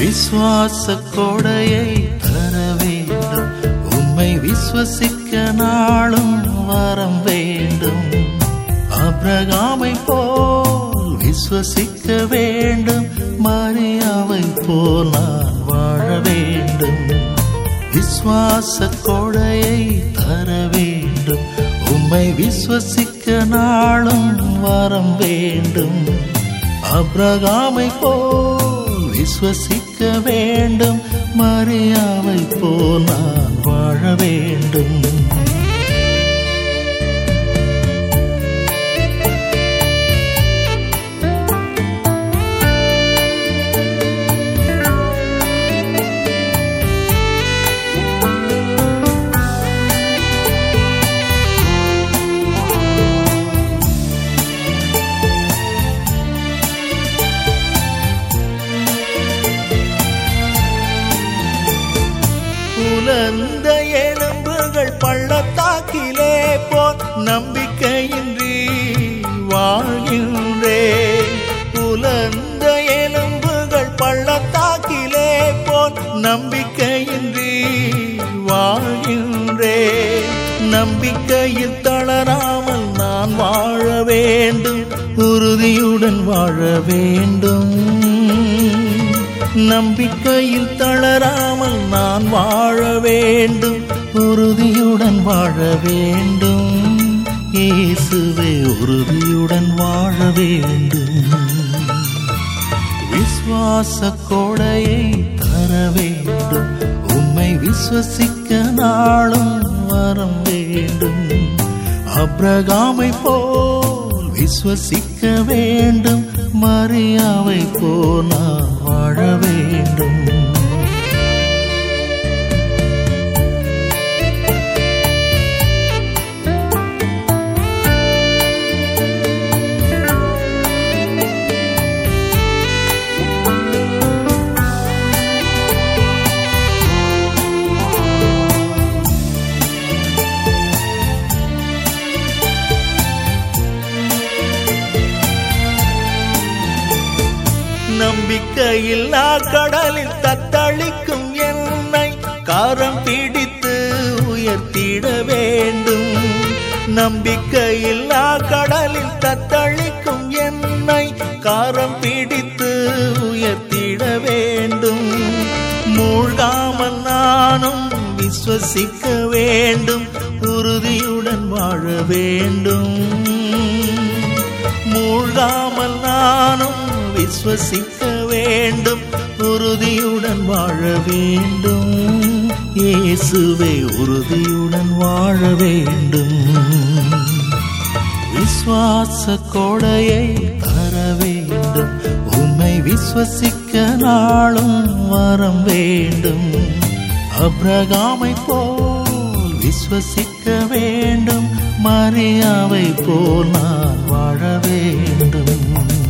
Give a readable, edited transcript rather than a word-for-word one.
விசுவாச கொடையை தர வேண்டும், உம்மை விசுவசிக்க நாளும் வரம் வேண்டும். ஆபிரகாமை போல் விசுவசிக்க வேண்டும், மரியாவை போல் நான் வாழ வேண்டும். விசுவாச கொடையை தர வேண்டும், உம்மை விசுவசிக்க நாளும் வரம் வேண்டும். ஆபிரகாமை போல் விசுவசிக்க வேண்டும், மரியாவை போல் நான் வாழ வேண்டும். உலர்ந்த எலும்புகள் பள்ளத்தாக்கிலே போல் நம்பிக்கையின்றி வாழ்கின்றேன். உலர்ந்த எலும்புகள் பள்ளத்தாக்கிலே போல் நம்பிக்கையின்றி வாழ்கின்றேன். நம்பிக்கையில் தளராமல் நான் வாழ வேண்டும், உறுதியுடன் வாழ வேண்டும். நம்பிக்கையில் தளராமல் நான் வாழ வேண்டும், உறுதியுடன் வாழ வேண்டும். இயேசுவே உறுதியுடன் வாழ வேண்டும். விசுவாச கொடையை தர வேண்டும், உம்மை விசுவசிக்க நாளும் வரம் வேண்டும். ஆபிரகாமை போல் விசுவசிக்க வேண்டும், மரியாவை போல் நான் வாழ வேண்டும். நம்பிக்கையில்லா கடலில் தத்தளிக்கும் என்னை கரம் பிடித்து உயர்த்திட வேண்டும். நம்பிக்கையில்லா கடலில் தத்தளிக்கும் என்னை கரம் பிடித்து உயர்த்திட வேண்டும். மூழ்காமல் நானும் விசுவசிக்க வேண்டும், உறுதியுடன் வாழ வேண்டும். மூழ்காமல் நானும் விசுவசிக்க வேண்டும், உறுதியுடன் வாழ வேண்டும். இயேசுவே உறுதியுடன் வாழ வேண்டும். விசுவாச கொடையை தர வேண்டும், உம்மை விசுவசிக்க நாளும் வரம் வேண்டும். ஆபிரகாமை போல் விசுவசிக்க வேண்டும், மரியாவை போல் நான் வாழ வேண்டும்.